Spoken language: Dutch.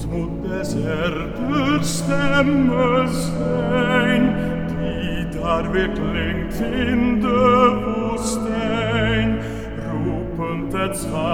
moet deserter stemme zijn, die daar weer klinkt in de woestijn, roepend het